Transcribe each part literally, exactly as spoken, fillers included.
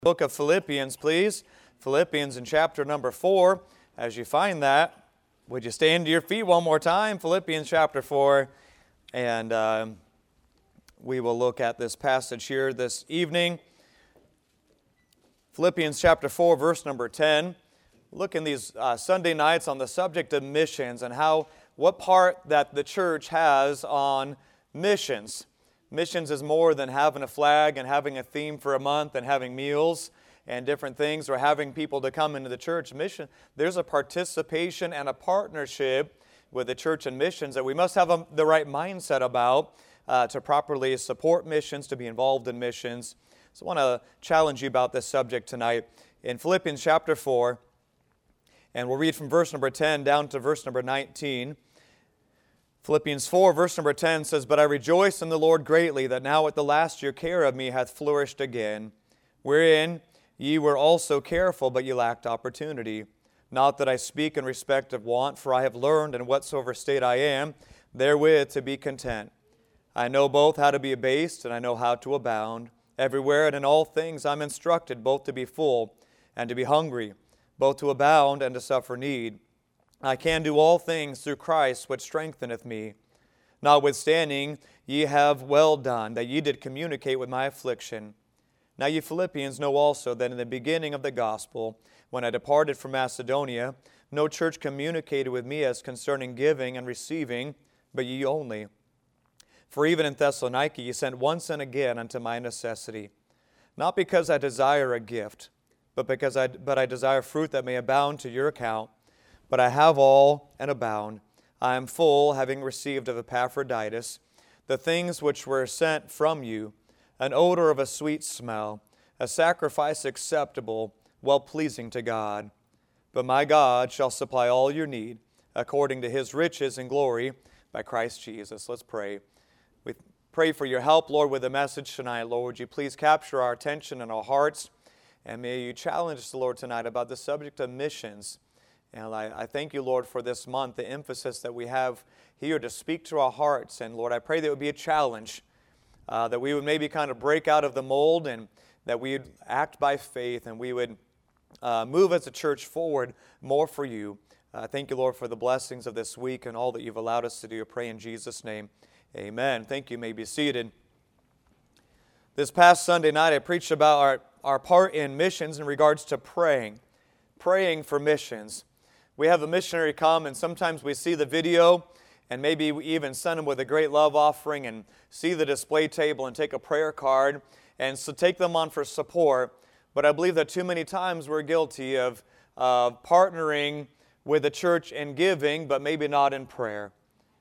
Book of Philippians, please. Philippians in chapter number four. As you find that, would you stand to your feet one more time? Philippians chapter four. And uh, we will look at this passage here this evening. Philippians chapter four, verse number ten. Look in these uh, Sunday nights on the subject of missions and how, what part that the church has on missions. Missions is more than having a flag and having a theme for a month and having meals and different things or having people to come into the church. Mission, there's a participation and a partnership with the church and missions that we must have a, the right mindset about uh, to properly support missions, to be involved in missions. So I want to challenge you about this subject tonight. In Philippians chapter four, and we'll read from verse number ten down to verse number nineteen. Philippians four, verse number ten says, "But I rejoice in the Lord greatly, that now at the last your care of me hath flourished again, wherein ye were also careful, but ye lacked opportunity. Not that I speak in respect of want, for I have learned in whatsoever state I am, therewith to be content. I know both how to be abased, and I know how to abound. Everywhere and in all things I'm instructed, both to be full and to be hungry, both to abound and to suffer need. I can do all things through Christ, which strengtheneth me. Notwithstanding, ye have well done, that ye did communicate with my affliction. Now ye Philippians know also that in the beginning of the gospel, when I departed from Macedonia, no church communicated with me as concerning giving and receiving, but ye only. For even in Thessalonica ye sent once and again unto my necessity. Not because I desire a gift, but because I, but I desire fruit that may abound to your account. But I have all and abound. I am full, having received of Epaphroditus the things which were sent from you, an odor of a sweet smell, a sacrifice acceptable, well-pleasing to God. But my God shall supply all your need, according to His riches and glory, by Christ Jesus." Let's pray. We pray for your help, Lord, with the message tonight. Lord, would you please capture our attention and our hearts, and may you challenge us, Lord, tonight about the subject of missions. And I, I thank you, Lord, for this month, the emphasis that we have here to speak to our hearts. And Lord, I pray that it would be a challenge, uh, that we would maybe kind of break out of the mold and that we would act by faith and we would uh, move as a church forward more for you. Uh, thank you, Lord, for the blessings of this week and all that you've allowed us to do. I pray in Jesus' name. Amen. Thank you. You may be seated. This past Sunday night, I preached about our, our part in missions in regards to praying, praying for missions. We have a missionary come, and sometimes we see the video, and maybe we even send them with a great love offering and see the display table and take a prayer card, and so take them on for support. But I believe that too many times we're guilty of uh, partnering with the church in giving, but maybe not in prayer.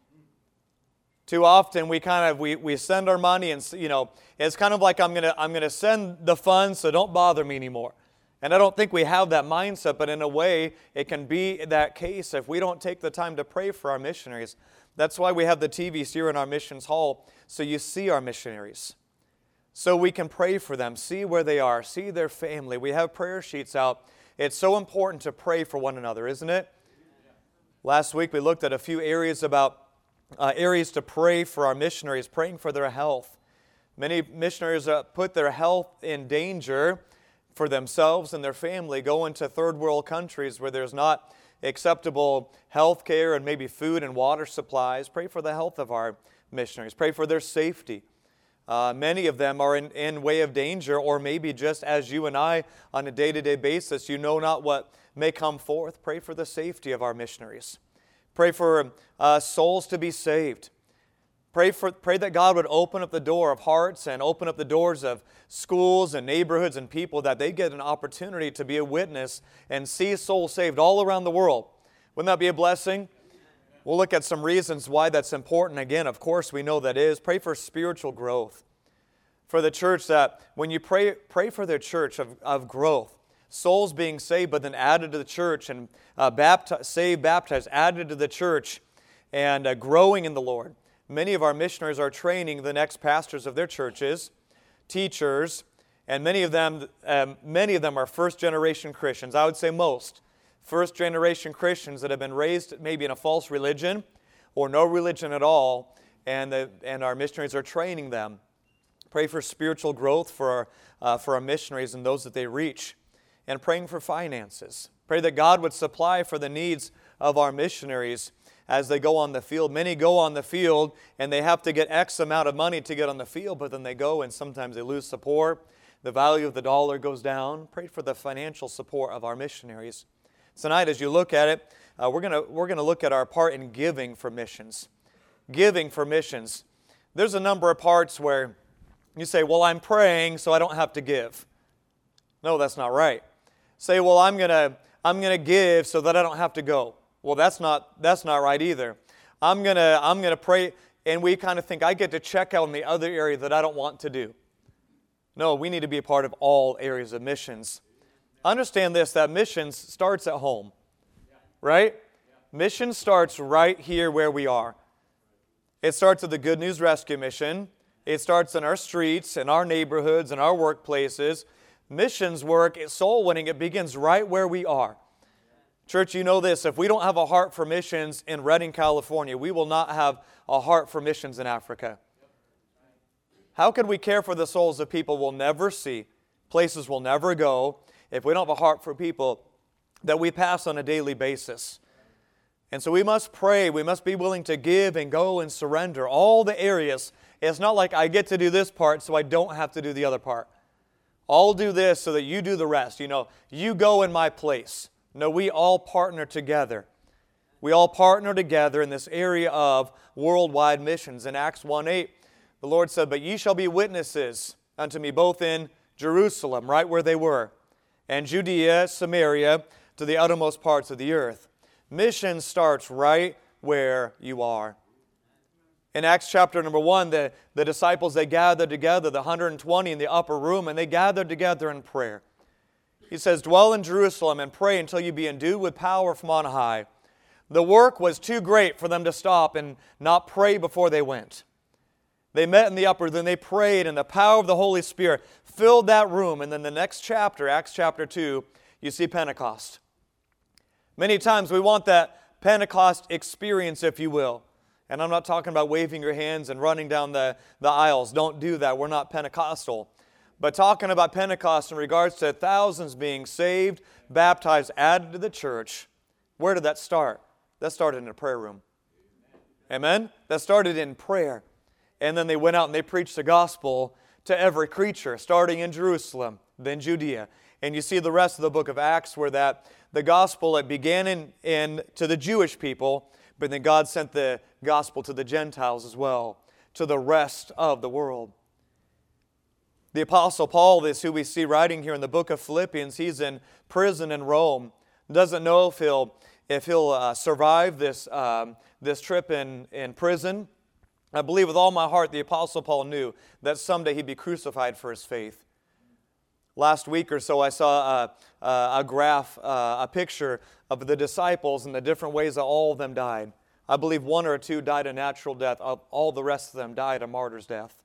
Too often we kind of we, we send our money, and you know it's kind of like I'm gonna I'm gonna send the funds, so don't bother me anymore. And I don't think we have that mindset, but in a way, it can be that case if we don't take the time to pray for our missionaries. That's why we have the T Vs here in our missions hall, so you see our missionaries. So we can pray for them, see where they are, see their family. We have prayer sheets out. It's so important to pray for one another, isn't it? Last week we looked at a few areas about uh, areas to pray for our missionaries, praying for their health. Many missionaries uh, put their health in danger for themselves and their family, go into third world countries where there's not acceptable health care and maybe food and water supplies. Pray for the health of our missionaries. Pray for their safety. Uh, many of them are in, in way of danger, or maybe just as you and I on a day-to-day basis, you know not what may come forth. Pray for the safety of our missionaries. Pray for uh, souls to be saved. Pray for pray that God would open up the door of hearts and open up the doors of schools and neighborhoods and people, that they get an opportunity to be a witness and see souls saved all around the world. Wouldn't that be a blessing? We'll look at some reasons why that's important. Again, of course, we know that is. Pray for spiritual growth. For the church, that when you pray, pray for their church of, of growth, souls being saved, but then added to the church, and uh, baptized, saved, baptized, added to the church, and uh, growing in the Lord. Many of our missionaries are training the next pastors of their churches, teachers, and many of them, um, many of them are first-generation Christians. I would say most first-generation Christians that have been raised maybe in a false religion or no religion at all, and the, and our missionaries are training them Pray for spiritual growth for our, uh, for our missionaries and those that they reach. And praying for finances. Pray that God would supply for the needs of our missionaries as they go on the field. Many go on the field and they have to get X amount of money to get on the field, but then they go and sometimes they lose support. The value of the dollar goes down. Pray for the financial support of our missionaries. Tonight, as you look at it, uh, we're going we're gonna look at our part in giving for missions. Giving for missions. There's a number of parts where you say, well, I'm praying so I don't have to give. No, that's not right. Say, well, I'm going to I'm going to give so that I don't have to go. Well, that's not that's not right either. I'm going to I'm going to pray, and we kind of think I get to check out in the other area that I don't want to do. No, we need to be a part of all areas of missions. Understand this, that missions starts at home. Right? Mission starts right here where we are. It starts at the Good News Rescue Mission. It starts in our streets, in our neighborhoods, in our workplaces. Missions work, soul winning, it begins right where we are. Church, you know this, if we don't have a heart for missions in Redding, California, we will not have a heart for missions in Africa. How can we care for the souls of people we'll never see, places we'll never go, if we don't have a heart for people that we pass on a daily basis? And so we must pray, we must be willing to give and go and surrender all the areas. It's not like I get to do this part so I don't have to do the other part. I'll do this so that you do the rest. You know, you go in my place. No, we all partner together. We all partner together in this area of worldwide missions. In Acts one eight, the Lord said, but ye shall be witnesses unto me both in Jerusalem, right where they were, and Judea, Samaria, to the uttermost parts of the earth. Mission starts right where you are. In Acts chapter number one, the, the disciples, they gathered together, the one hundred twenty in the upper room, and they gathered together in prayer. He says, dwell in Jerusalem and pray until you be endued with power from on high. The work was too great for them to stop and not pray before they went. They met in the upper, then they prayed, and the power of the Holy Spirit filled that room. And then the next chapter, Acts chapter two, you see Pentecost. Many times we want that Pentecost experience, if you will. And I'm not talking about waving your hands and running down the, the aisles. Don't do that. We're not Pentecostal. But talking about Pentecost in regards to thousands being saved, baptized, added to the church, where did that start? That started in a prayer room. Amen? That started in prayer. And then they went out and they preached the gospel to every creature, starting in Jerusalem, then Judea. And you see the rest of the book of Acts where that the gospel, it began in, in to the Jewish people, but then God sent the gospel to the Gentiles as well, to the rest of the world. The Apostle Paul, this who we see writing here in the book of Philippians, he's in prison in Rome. Doesn't know if he'll if he'll uh, survive this um, this trip in, in prison. I believe with all my heart the Apostle Paul knew that someday he'd be crucified for his faith. Last week or so I saw a, a, a graph, uh, a picture of the disciples and the different ways that all of them died. I believe one or two died a natural death. All the rest of them died a martyr's death.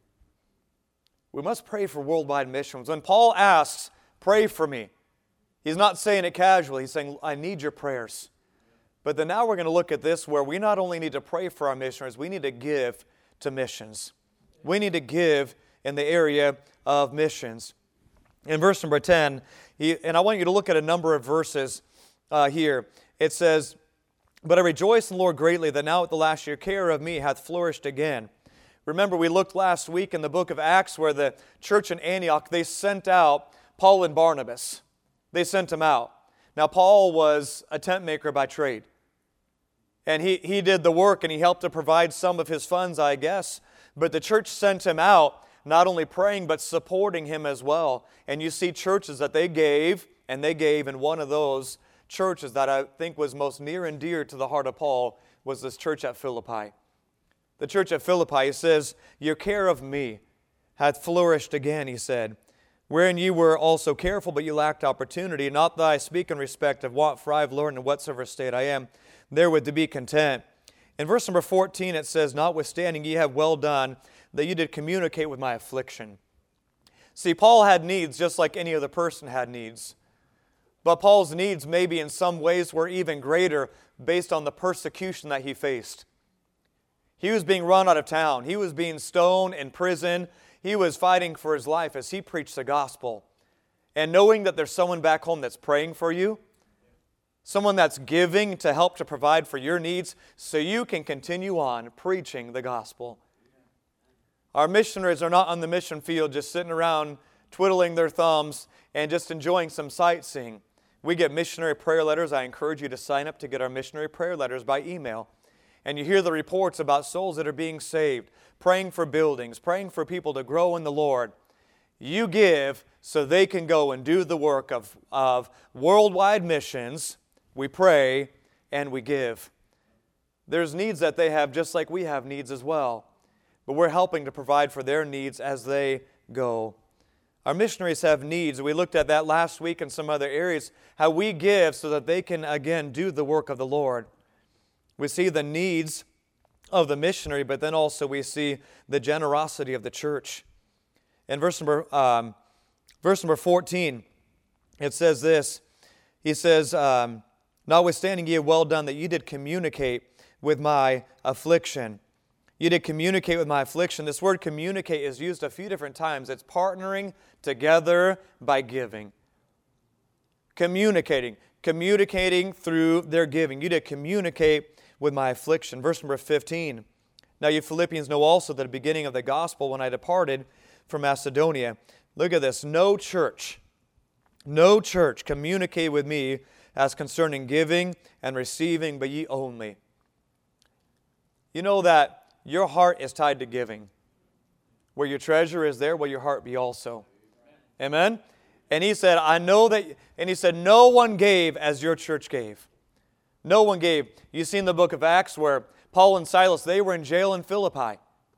We must pray for worldwide missions. When Paul asks, pray for me, he's not saying it casually. He's saying, I need your prayers. But then now we're going to look at this where we not only need to pray for our missionaries, we need to give to missions. We need to give in the area of missions. In verse number ten, he, and I want you to look at a number of verses uh, here. It says, but I rejoice in the Lord greatly that now at the last year care of me hath flourished again. Remember, we looked last week in the book of Acts where the church in Antioch, they sent out Paul and Barnabas. They sent them out. Now, Paul was a tent maker by trade. And he, he did the work and he helped to provide some of his funds, I guess. But the church sent him out, not only praying, but supporting him as well. And you see churches that they gave, and they gave, and one of those churches that I think was most near and dear to the heart of Paul was this church at Philippi. The church at Philippi, he says, your care of me hath flourished again, he said, wherein ye were also careful, but you lacked opportunity. Not that I speak in respect of want, for I have learned in whatsoever state I am, therewith to be content. In verse number fourteen, it says, notwithstanding ye have well done, that you did communicate with my affliction. See, Paul had needs just like any other person had needs. But Paul's needs maybe in some ways were even greater based on the persecution that he faced. He was being run out of town. He was being stoned in prison. he was fighting for his life as he preached the gospel. And knowing that there's someone back home that's praying for you, someone that's giving to help to provide for your needs so you can continue on preaching the gospel. Our missionaries are not on the mission field just sitting around twiddling their thumbs and just enjoying some sightseeing. We get missionary prayer letters. I encourage you to sign up to get our missionary prayer letters by email. And you hear the reports about souls that are being saved, praying for buildings, praying for people to grow in the Lord. You give so they can go and do the work of, of worldwide missions. We pray and we give. There's needs that they have just like we have needs as well. But we're helping to provide for their needs as they go. Our missionaries have needs. We looked at that last week in some other areas, how we give so that they can again do the work of the Lord. We see the needs of the missionary, but then also we see the generosity of the church. In verse number, um, verse number fourteen, it says this. He says, um, notwithstanding ye have well done that ye did communicate with my affliction. You did communicate with my affliction. This word communicate is used a few different times. It's partnering together by giving. Communicating. Communicating through their giving. You did communicate with my affliction. Verse number fifteen. Now you Philippians know also that at the beginning of the gospel when I departed from Macedonia. Look at this. No church, no church communicated with me as concerning giving and receiving, but ye only. You know that your heart is tied to giving. Where your treasure is, there will your heart be also. Amen? And he said, I know that, and he said, no one gave as your church gave. No one gave. You see in the book of Acts where Paul and Silas, they were in jail in Philippi.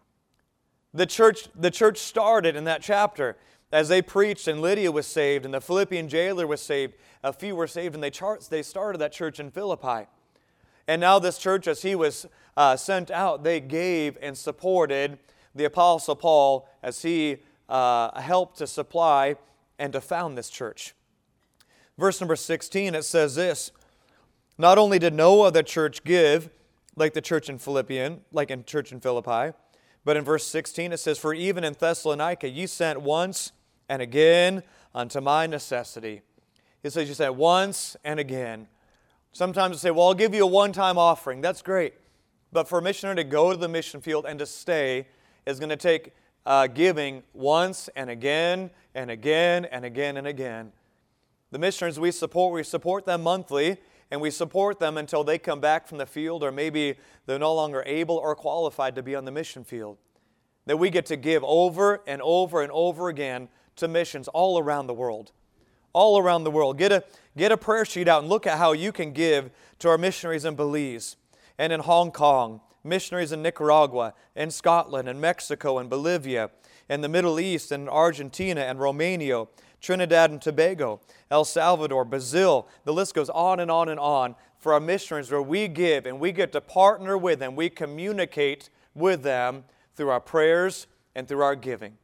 The church, the church started in that chapter as they preached, and Lydia was saved, and the Philippian jailer was saved. A few were saved, and they, char- they started that church in Philippi. And now this church, as he was uh, sent out, they gave and supported the Apostle Paul as he uh, helped to supply and to found this church. Verse number sixteen, it says this, not only did no other church give, like the church in Philippian, like in church in Philippi, but in verse sixteen it says, for even in Thessalonica ye sent once and again unto my necessity. It says you sent once and again. Sometimes they say, well, I'll give you a one-time offering. That's great. But for a missionary to go to the mission field and to stay is going to take uh, giving once and again and again and again and again. The missionaries we support, we support them monthly, and we support them until they come back from the field, or maybe they're no longer able or qualified to be on the mission field. That we get to give over and over and over again to missions all around the world. All around the world. Get a, get a prayer sheet out and look at how you can give to our missionaries in Belize and in Hong Kong, missionaries in Nicaragua, in Scotland, and Mexico, and Bolivia, and the Middle East, and Argentina, and Romania, Trinidad and Tobago, El Salvador, Brazil. The list goes on and on and on for our missionaries where we give and we get to partner with them. We communicate with them through our prayers and through our giving.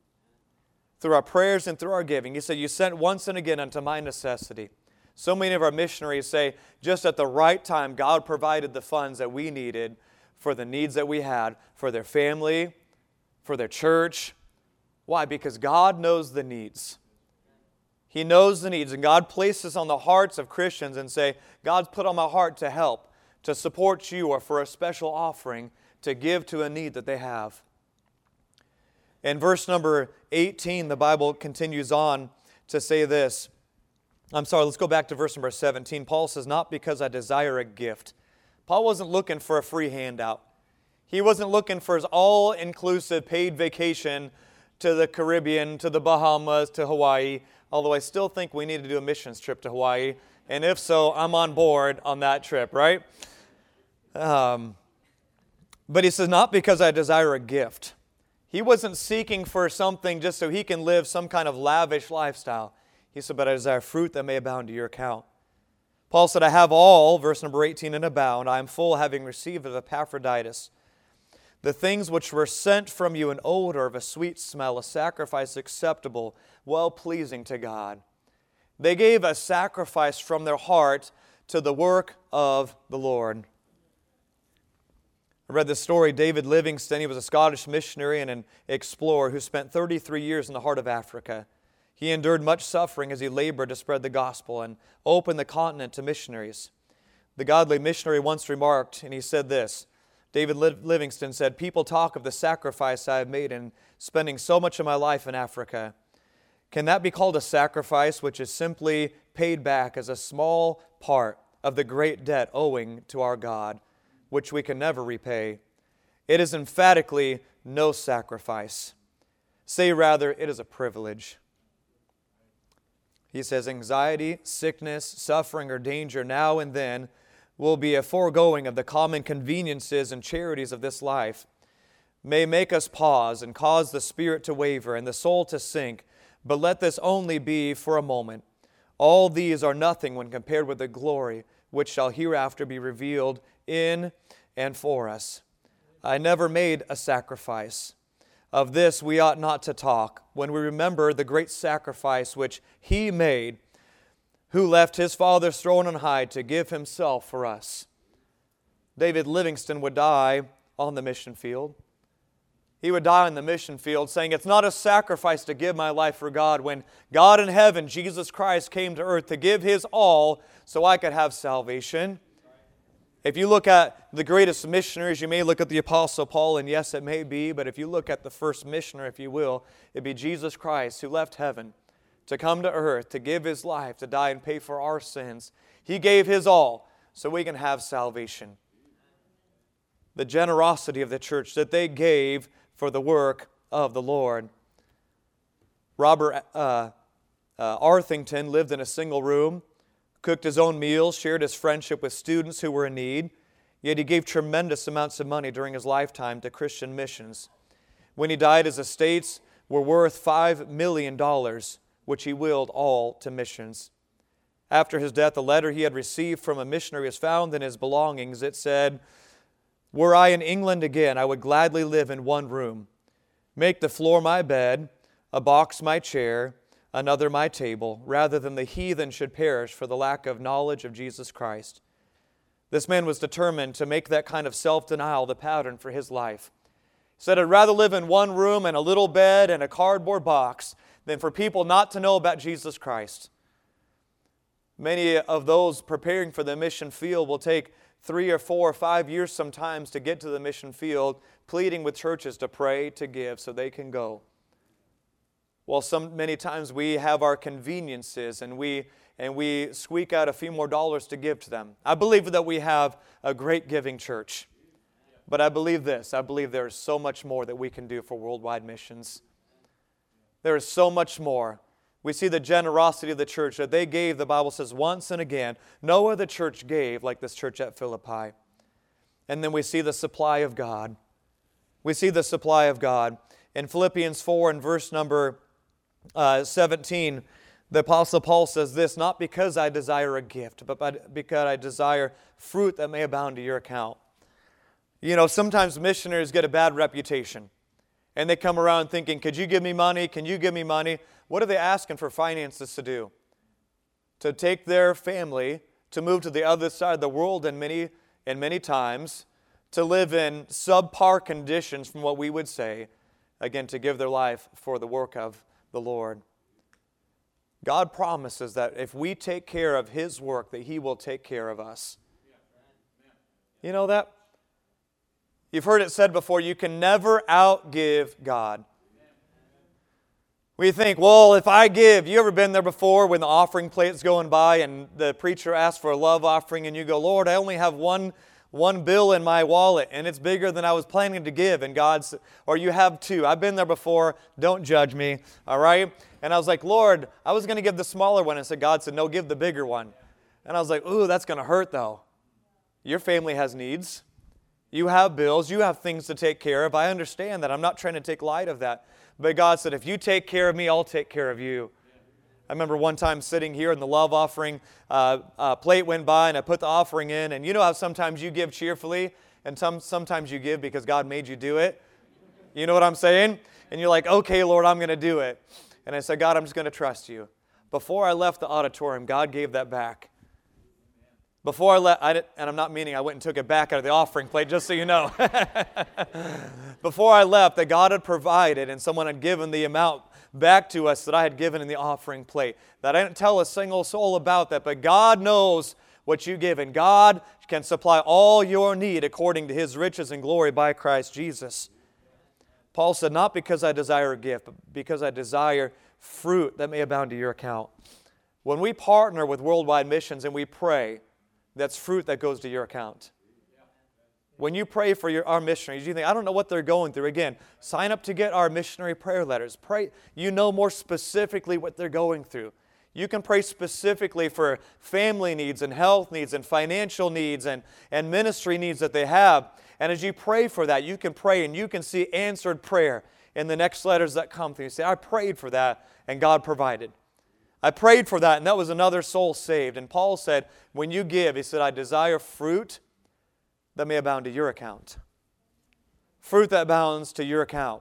Through our prayers and through our giving. He said, you sent once and again unto my necessity. So many of our missionaries say, just at the right time, God provided the funds that we needed for the needs that we had, for their family, for their church. Why? Because God knows the needs. He knows the needs, and God places on the hearts of Christians and say, God's put on my heart to help, to support you, or for a special offering to give to a need that they have. In verse number eighteen, the Bible continues on to say this. I'm sorry, let's go back to verse number seventeen. Paul says, not because I desire a gift. Paul wasn't looking for a free handout. He wasn't looking for his all-inclusive paid vacation to the Caribbean, to the Bahamas, to Hawaii, although I still think we need to do a missions trip to Hawaii. And if so, I'm on board on that trip, right? Um, but he says, not because I desire a gift. He wasn't seeking for something just so he can live some kind of lavish lifestyle. He said, but I desire fruit that may abound to your account. Paul said, I have all, verse number eighteen, and abound. I am full, having received of Epaphroditus the things which were sent from you, an odor of a sweet smell, a sacrifice acceptable, well-pleasing to God. They gave a sacrifice from their heart to the work of the Lord. I read this story. David Livingstone, he was a Scottish missionary and an explorer who spent thirty-three years in the heart of Africa. He endured much suffering as he labored to spread the gospel and open the continent to missionaries. The godly missionary once remarked, and he said this, David Livingstone said, "People talk of the sacrifice I have made in spending so much of my life in Africa. Can that be called a sacrifice which is simply paid back as a small part of the great debt owing to our God, which we can never repay? It is emphatically no sacrifice. Say rather, it is a privilege." He says, anxiety, sickness, suffering, or danger now and then will be a foregoing of the common conveniences and charities of this life, may make us pause and cause the spirit to waver and the soul to sink, but let this only be for a moment. All these are nothing when compared with the glory which shall hereafter be revealed in and for us. I never made a sacrifice. Of this we ought not to talk when we remember the great sacrifice which He made, who left His Father's throne on high to give Himself for us. David Livingstone would die on the mission field. He would die on the mission field saying, it's not a sacrifice to give my life for God when God in heaven, Jesus Christ, came to earth to give His all so I could have salvation. If you look at the greatest missionaries, you may look at the Apostle Paul, and yes, it may be, but if you look at the first missionary, if you will, it'd be Jesus Christ who left heaven to come to earth, to give His life, to die and pay for our sins. He gave His all so we can have salvation. The generosity of the church that they gave for the work of the Lord. Robert uh, uh, Arthington lived in a single room, cooked his own meals, shared his friendship with students who were in need, yet he gave tremendous amounts of money during his lifetime to Christian missions. When he died, his estates were worth five million dollars, which he willed all to missions. After his death, a letter he had received from a missionary is found in his belongings. It said, "Were I in England again, I would gladly live in one room, make the floor my bed, a box my chair, another my table, rather than the heathen should perish for the lack of knowledge of Jesus Christ." This man was determined to make that kind of self-denial the pattern for his life. He said, I'd rather live in one room and a little bed and a cardboard box than for people not to know about Jesus Christ. Many of those preparing for the mission field will take three or four or five years sometimes to get to the mission field, pleading with churches to pray, to give, so they can go. Well, some many times we have our conveniences and we and we squeak out a few more dollars to give to them. I believe that we have a great giving church. But I believe this, I believe there is so much more that we can do for worldwide missions. There is so much more. We see the generosity of the church that they gave, the Bible says, once and again. No other church gave like this church at Philippi. And then we see the supply of God. We see the supply of God. In Philippians four and verse number uh, seventeen, the Apostle Paul says this, not because I desire a gift, but because I desire fruit that may abound to your account. You know, sometimes missionaries get a bad reputation. And they come around thinking, could you give me money? Can you give me money? What are they asking for finances to do? To take their family, to move to the other side of the world and many, and many times, to live in subpar conditions from what we would say, again, to give their life for the work of the Lord. God promises that if we take care of His work, that He will take care of us. You know that? You've heard it said before, you can never outgive God. We think, well, if I give, you ever been there before when the offering plate's going by and the preacher asks for a love offering and you go, Lord, I only have one one bill in my wallet and it's bigger than I was planning to give, and God's, or you have two. I've been there before, don't judge me, all right? And I was like, Lord, I was going to give the smaller one, and so God said, no, give the bigger one. And I was like, ooh, that's going to hurt though. Your family has needs. You have bills. You have things to take care of. I understand that. I'm not trying to take light of that. But God said, if you take care of me, I'll take care of you. I remember one time sitting here and the love offering uh, uh, plate went by and I put the offering in. And you know how sometimes you give cheerfully and some, sometimes you give because God made you do it? You know what I'm saying? And you're like, okay, Lord, I'm going to do it. And I said, God, I'm just going to trust you. Before I left the auditorium, God gave that back. Before I left, I didn't, and I'm not meaning I went and took it back out of the offering plate, just so you know. Before I left, that God had provided and someone had given the amount back to us that I had given in the offering plate. That I didn't tell a single soul about that, but God knows what you give, and God can supply all your need according to His riches and glory by Christ Jesus. Paul said, not because I desire a gift, but because I desire fruit that may abound to your account. When we partner with Worldwide Missions and we pray, that's fruit that goes to your account. When you pray for your, our missionaries, you think, I don't know what they're going through. Again, sign up to get our missionary prayer letters. Pray. You know more specifically what they're going through. You can pray specifically for family needs and health needs and financial needs and, and ministry needs that they have. And as you pray for that, you can pray and you can see answered prayer in the next letters that come through. You say, I prayed for that and God provided. I prayed for that and that was another soul saved. And Paul said, when you give, he said, I desire fruit that may abound to your account. Fruit that abounds to your account.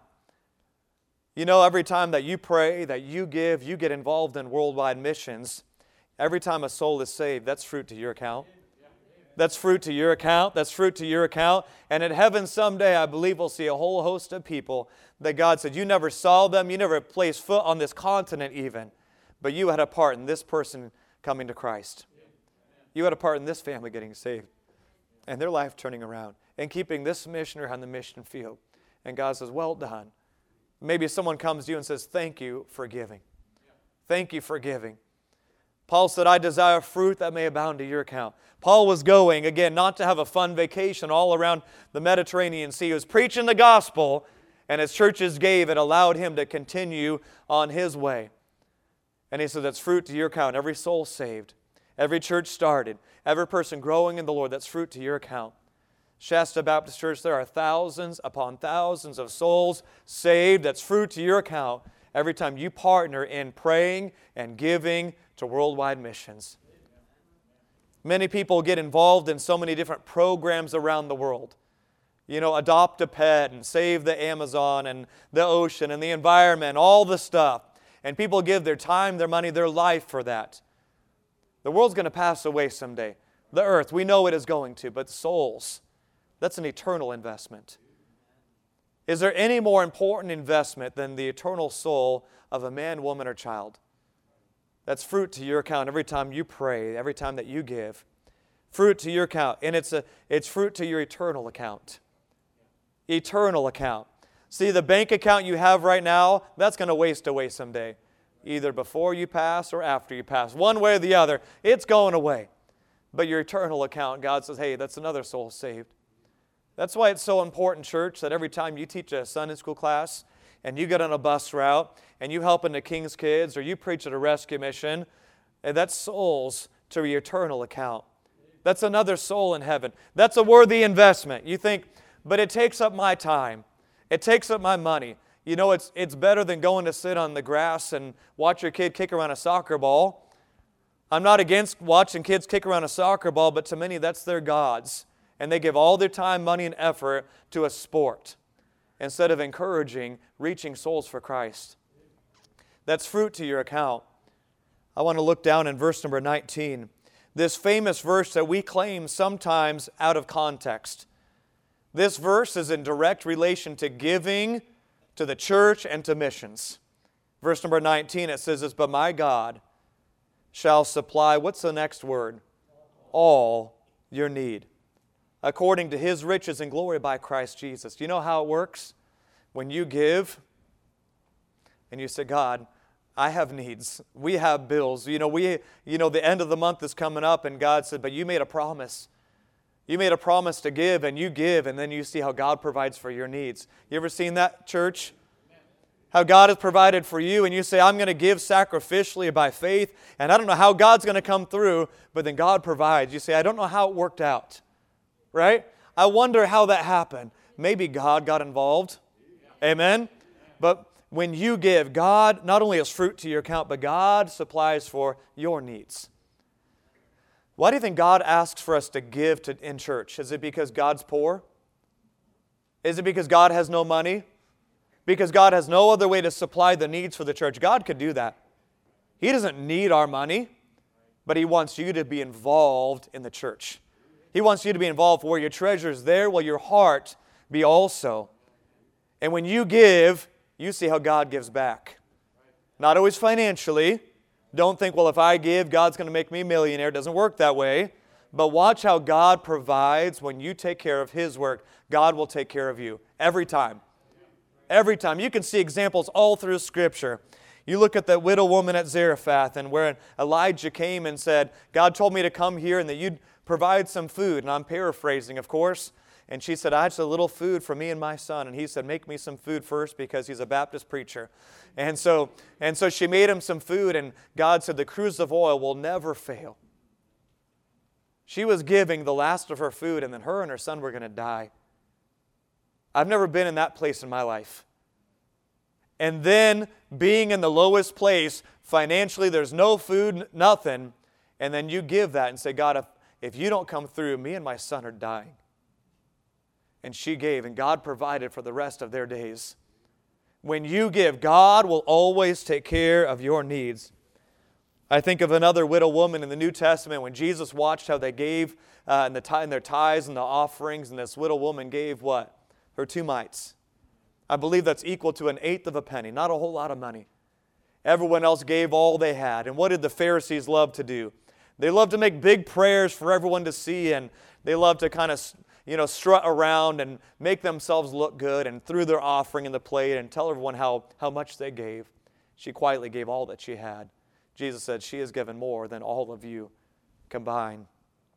You know, every time that you pray, that you give, you get involved in worldwide missions, every time a soul is saved, that's fruit to your account. That's fruit to your account. That's fruit to your account. And in heaven someday, I believe we'll see a whole host of people that God said, you never saw them, you never placed foot on this continent even, but you had a part in this person coming to Christ. You had a part in this family getting saved and their life turning around and keeping this missioner on the mission field. And God says, well done. Maybe someone comes to you and says, thank you for giving. Thank you for giving. Paul said, I desire fruit that may abound to your account. Paul was going, again, not to have a fun vacation all around the Mediterranean Sea. He was preaching the gospel, and as churches gave, it allowed him to continue on his way. And he said, that's fruit to your account. Every soul saved, every church started, every person growing in the Lord, that's fruit to your account. Shasta Baptist Church, there are thousands upon thousands of souls saved. That's fruit to your account every time you partner in praying and giving to worldwide missions. Many people get involved in so many different programs around the world. You know, adopt a pet and save the Amazon and the ocean and the environment, all the stuff. And people give their time, their money, their life for that. The world's going to pass away someday. The earth, we know it is going to, but souls, that's an eternal investment. Is there any more important investment than the eternal soul of a man, woman, or child? That's fruit to your account every time you pray, every time that you give. Fruit to your account. And it's, a, it's fruit to your eternal account. Eternal account. See, the bank account you have right now, that's going to waste away someday. Either before you pass or after you pass. One way or the other, it's going away. But your eternal account, God says, hey, that's another soul saved. That's why it's so important, church, that every time you teach a Sunday school class and you get on a bus route and you help in the King's Kids or you preach at a rescue mission, and that's souls to your eternal account. That's another soul in heaven. That's a worthy investment. You think, but it takes up my time. It takes up my money. You know, it's, it's better than going to sit on the grass and watch your kid kick around a soccer ball. I'm not against watching kids kick around a soccer ball, but to many that's their gods. And they give all their time, money, and effort to a sport instead of encouraging reaching souls for Christ. That's fruit to your account. I want to look down in verse number nineteen. This famous verse that we claim sometimes out of context. This verse is in direct relation to giving, to the church, and to missions. Verse number nineteen, it says this, but my God shall supply, what's the next word? All your need, according to His riches and glory by Christ Jesus. Do you know how it works? When you give and you say, God, I have needs. We have bills. You know, we, you know, the end of the month is coming up and God said, but you made a promise. You made a promise to give and you give and then you see how God provides for your needs. You ever seen that, church? How God has provided for you and you say, I'm going to give sacrificially by faith and I don't know how God's going to come through, but then God provides. You say, I don't know how it worked out. Right? I wonder how that happened. Maybe God got involved. Amen? But when you give, God not only has fruit to your account, but God supplies for your needs. Why do you think God asks for us to give to, in church? Is it because God's poor? Is it because God has no money? Because God has no other way to supply the needs for the church? God could do that. He doesn't need our money. but He wants you to be involved in the church. He wants you to be involved. Where your treasure is, there will your heart be also. And when you give, you see how God gives back. Not always financially. Don't think, well, if I give, God's going to make me a millionaire. It doesn't work that way. But watch how God provides when you take care of His work. God will take care of you every time. Every time. You can see examples all through Scripture. You look at that widow woman at Zarephath, and where Elijah came and said, God told me to come here and that you'd provide some food. And I'm paraphrasing, of course. And she said, I just a little food for me and my son. And he said, make me some food first, because he's a Baptist preacher. And so, and so she made him some food, and God said, the cruse of oil will never fail. She was giving the last of her food, and then her and her son were going to die. I've never been in that place in my life. And then being in the lowest place, financially, there's no food, nothing. And then you give that and say, God, if, if you don't come through, me and my son are dying. And she gave, and God provided for the rest of their days. When you give, God will always take care of your needs. I think of another widow woman in the New Testament when Jesus watched how they gave uh, in, the, in their tithes and the offerings, and this widow woman gave what? Her two mites. I believe that's equal to an eighth of a penny, not a whole lot of money. Everyone else gave all they had. And what did the Pharisees love to do? They loved to make big prayers for everyone to see, and they loved to kind of, you know, strut around and make themselves look good and threw their offering in the plate and tell everyone how, how much they gave. She quietly gave all that she had. Jesus said, she has given more than all of you combined.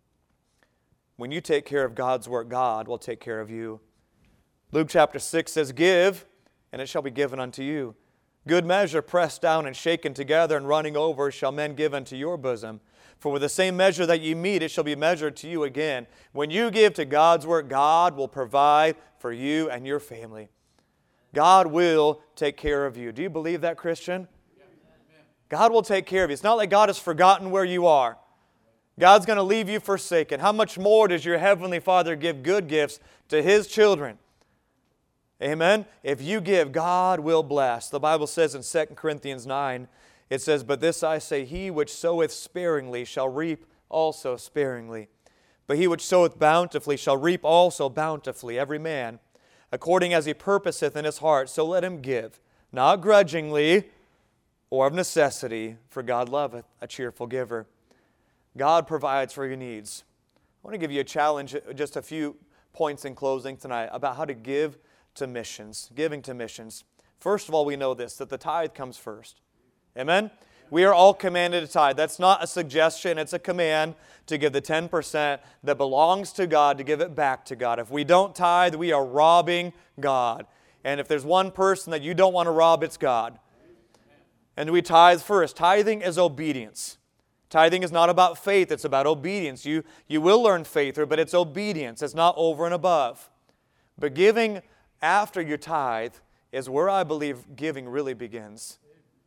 When you take care of God's work, God will take care of you. Luke chapter six says, give, and it shall be given unto you. Good measure, pressed down and shaken together and running over, shall men give unto your bosom. For with the same measure that you meet, it shall be measured to you again. When you give to God's work, God will provide for you and your family. God will take care of you. Do you believe that, Christian? God will take care of you. It's not like God has forgotten where you are. God's going to leave you forsaken. How much more does your Heavenly Father give good gifts to His children? Amen? If you give, God will bless. The Bible says in Second Corinthians nine, it says, but this I say, he which soweth sparingly shall reap also sparingly. But he which soweth bountifully shall reap also bountifully. Every man, according as he purposeth in his heart, so let him give, not grudgingly or of necessity, for God loveth a cheerful giver. God provides for your needs. I want to give you a challenge, just a few points in closing tonight, about how to give to missions, giving to missions. First of all, we know this, that the tithe comes first. Amen? We are all commanded to tithe. That's not a suggestion, it's a command to give the ten percent that belongs to God, to give it back to God. If we don't tithe, we are robbing God. And if there's one person that you don't want to rob, it's God. And we tithe first. Tithing is obedience. Tithing is not about faith, it's about obedience. You, you will learn faith, but it's obedience. It's not over and above. But giving after your tithe is where I believe giving really begins.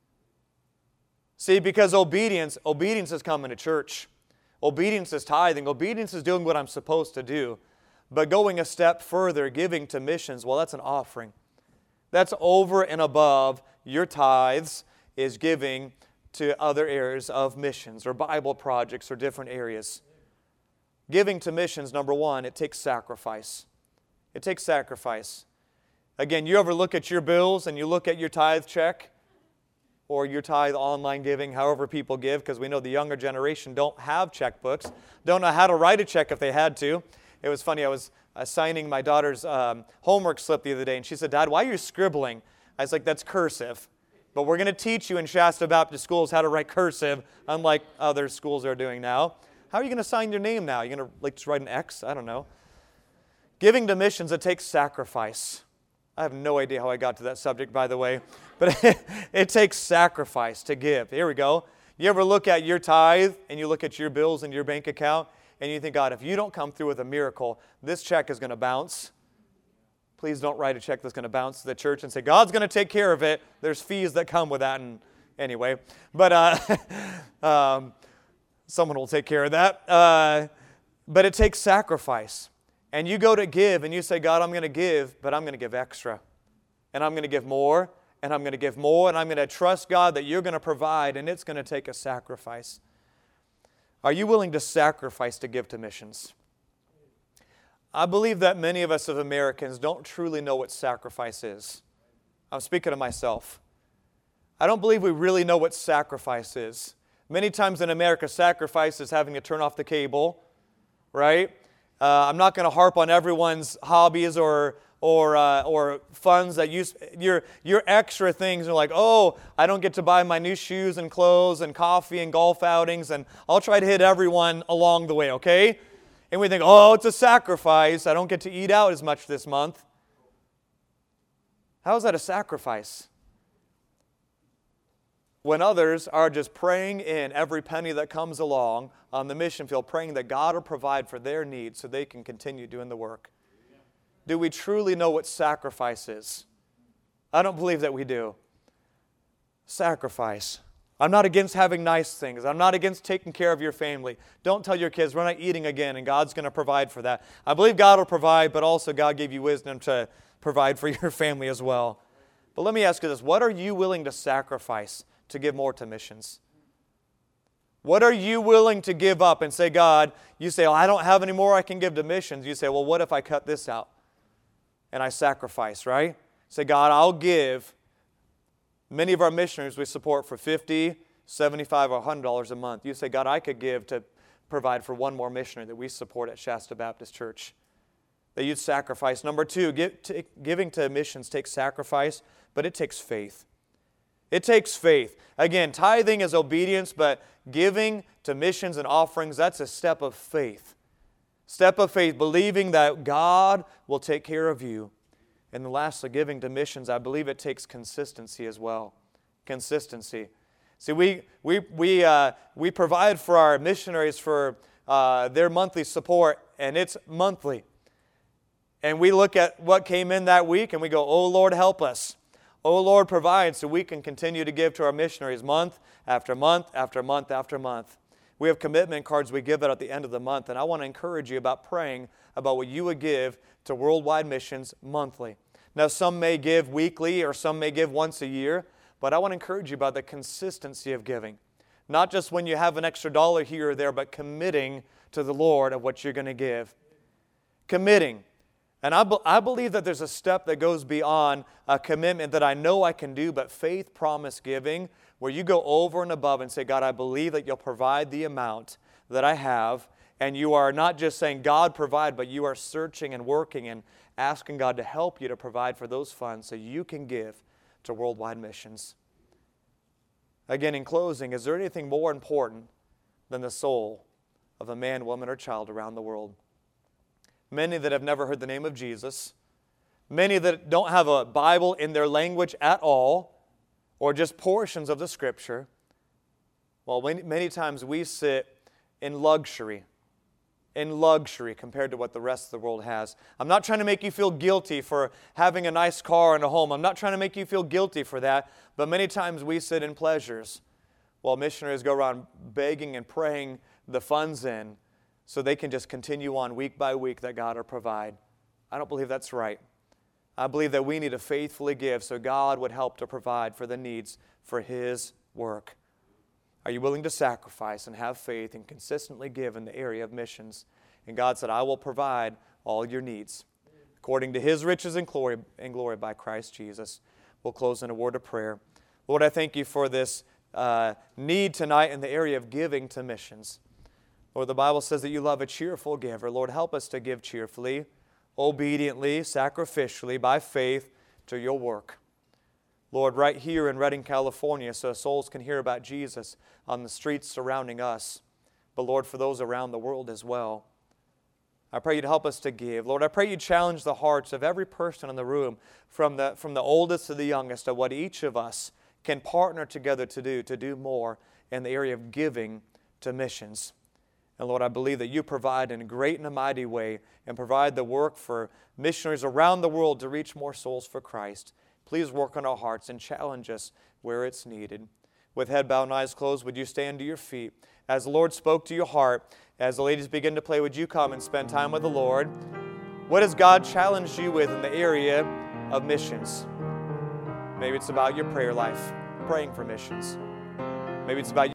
See, because obedience, obedience is coming to church. Obedience is tithing. Obedience is doing what I'm supposed to do. But going a step further, giving to missions, well, that's an offering. That's over and above your tithes, is giving to other areas of missions or Bible projects or different areas. Giving to missions, number one, it takes sacrifice. It takes sacrifice. Again, you ever look at your bills and you look at your tithe check or your tithe online giving, however people give, because we know the younger generation don't have checkbooks, don't know how to write a check if they had to. It was funny, I was uh, signing my daughter's um, homework slip the other day, and she said, Dad, why are you scribbling? I was like, that's cursive. But we're going to teach you in Shasta Baptist schools how to write cursive, unlike other schools are doing now. How are you going to sign your name now? Are you going to like just write an X? I don't know. Giving to missions, it takes sacrifice. I have no idea how I got to that subject, by the way. But it, it takes sacrifice to give. Here we go. You ever look at your tithe and you look at your bills and your bank account and you think, God, if you don't come through with a miracle, this check is going to bounce. Please don't write a check that's going to bounce to the church and say, God's going to take care of it. There's fees that come with that. And anyway, but uh, um, someone will take care of that. Uh, but it takes sacrifice. And you go to give and you say, God, I'm going to give, but I'm going to give extra. And I'm going to give more, and I'm going to give more, and I'm going to trust God that you're going to provide, and it's going to take a sacrifice. Are you willing to sacrifice to give to missions? I believe that many of us as Americans don't truly know what sacrifice is. I'm speaking to myself. I don't believe we really know what sacrifice is. Many times in America, sacrifice is having to turn off the cable, right? Uh, I'm not going to harp on everyone's hobbies or or uh, or funds that use your your extra things are like, oh, I don't get to buy my new shoes and clothes and coffee and golf outings, and I'll try to hit everyone along the way, okay? And we think, oh, it's a sacrifice. I don't get to eat out as much this month. How is that a sacrifice? When others are just praying in every penny that comes along on the mission field, praying that God will provide for their needs so they can continue doing the work. Do we truly know what sacrifice is? I don't believe that we do. Sacrifice. I'm not against having nice things. I'm not against taking care of your family. Don't tell your kids, we're not eating again, and God's going to provide for that. I believe God will provide, but also God gave you wisdom to provide for your family as well. But let me ask you this. What are you willing to sacrifice to give more to missions? What are you willing to give up and say, God, you say, oh, I don't have any more I can give to missions. You say, well, what if I cut this out and I sacrifice, right? Say, God, I'll give. Many of our missionaries we support for fifty dollars, seventy-five dollars, or one hundred dollars a month. You say, God, I could give to provide for one more missionary that we support at Shasta Baptist Church. That you'd sacrifice. Number two, give, to, giving to missions takes sacrifice, but it takes faith. It takes faith. Again, tithing is obedience, but giving to missions and offerings, that's a step of faith. Step of faith, believing that God will take care of you. And then lastly, giving to missions, I believe it takes consistency as well. Consistency. See, we we we uh, we provide for our missionaries for uh, their monthly support, and it's monthly. And we look at what came in that week, and we go, oh, Lord, help us. Oh, Lord, provide so we can continue to give to our missionaries month after month after month after month. We have commitment cards we give out at the end of the month, and I want to encourage you about praying about what you would give to worldwide missions monthly. Now, some may give weekly or some may give once a year, but I want to encourage you about the consistency of giving. Not just when you have an extra dollar here or there, but committing to the Lord of what you're going to give. Committing. And I, be, I believe that there's a step that goes beyond a commitment that I know I can do, but faith promise giving, where you go over and above and say, God, I believe that you'll provide the amount that I have, and you are not just saying, God, provide, but you are searching and working and asking God to help you to provide for those funds so you can give to worldwide missions. Again, in closing, is there anything more important than the soul of a man, woman, or child around the world? Many that have never heard the name of Jesus, many that don't have a Bible in their language at all, or just portions of the Scripture. Well, many times we sit in luxury, in luxury compared to what the rest of the world has. I'm not trying to make you feel guilty for having a nice car and a home. I'm not trying to make you feel guilty for that, but many times we sit in pleasures while missionaries go around begging and praying the funds in so they can just continue on week by week that God will provide. I don't believe that's right. I believe that we need to faithfully give so God would help to provide for the needs for His work. Are you willing to sacrifice and have faith and consistently give in the area of missions? And God said, I will provide all your needs according to His riches and glory, and glory by Christ Jesus. We'll close in a word of prayer. Lord, I thank you for this uh, need tonight in the area of giving to missions. Lord, the Bible says that you love a cheerful giver. Lord, help us to give cheerfully, obediently, sacrificially, by faith to your work. Lord, right here in Redding, California, so souls can hear about Jesus on the streets surrounding us. But Lord, for those around the world as well. I pray you'd help us to give. Lord, I pray you'd challenge the hearts of every person in the room, from the, from the oldest to the youngest, of what each of us can partner together to do, to do more in the area of giving to missions. And Lord, I believe that you provide in a great and a mighty way and provide the work for missionaries around the world to reach more souls for Christ. Please work on our hearts and challenge us where it's needed. With head bowed and eyes closed, would you stand to your feet? As the Lord spoke to your heart, as the ladies begin to play, would you come and spend time with the Lord? What has God challenged you with in the area of missions? Maybe it's about your prayer life, praying for missions. Maybe it's about